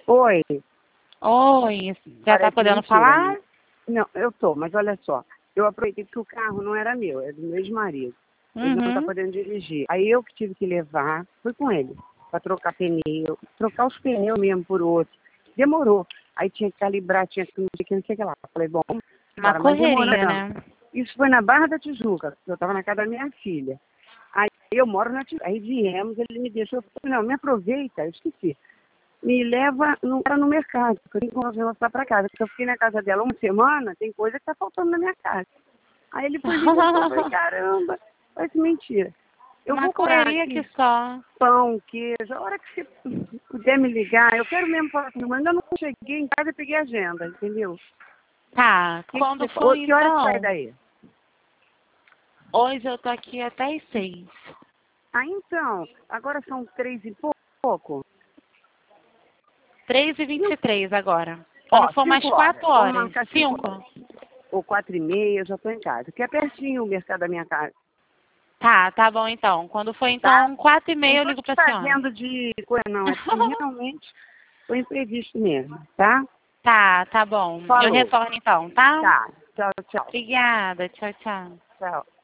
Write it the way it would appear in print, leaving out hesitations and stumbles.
Oi, Oi, já tá parece podendo mentira, falar? né? Não, eu tô, mas olha só. Eu aproveitei que o carro não era meu, era do meu ex-marido. Ele não tá Uhum. podendo dirigir. Aí eu que tive que levar, fui com ele, para trocar pneu, trocar os pneus mesmo por outro. Demorou. Aí tinha que calibrar, tinha que não sei o que lá. Falei, bom, Uma bora, mas correria, demorando. né? Isso foi na Barra da Tijuca, eu estava na casa da minha filha. Aí eu moro na Tijuca. Aí viemos, ele me deixou, eu falei, não, me aproveita, eu esqueci. Me leva no mercado, porque eu tenho que voltar para casa. Porque eu fiquei na casa dela uma semana, tem coisa que está faltando na minha casa. Aí ele foi e me deixou, eu falei, caramba, parece mentira. Eu Uma vou curar correria que aqui só. pão, queijo, a hora que você puder me ligar, eu quero mesmo falar com mas ainda não cheguei em casa e peguei a agenda, entendeu? Tá, Que quando você, for que hora que sai então? daí? Hoje eu tô aqui até as 6. Ah, então, agora são 3 e pouco. 3h23 agora. Quando Ó, for mais 5 horas. 4 Vamos horas. marcar 5 horas. 5? Ou 4h30, eu já estou em casa. Que é pertinho o mercado da minha casa, Tá bom então. Quando for tá? então 4h30 Não eu estou ligo te pra senhora. fazendo de coisa, não. É porque realmente foi imprevisto mesmo, tá? Tá bom. Eu Falou. retorno então, tá? Tá. Tchau, tchau. Obrigada. Tchau, tchau. Tchau.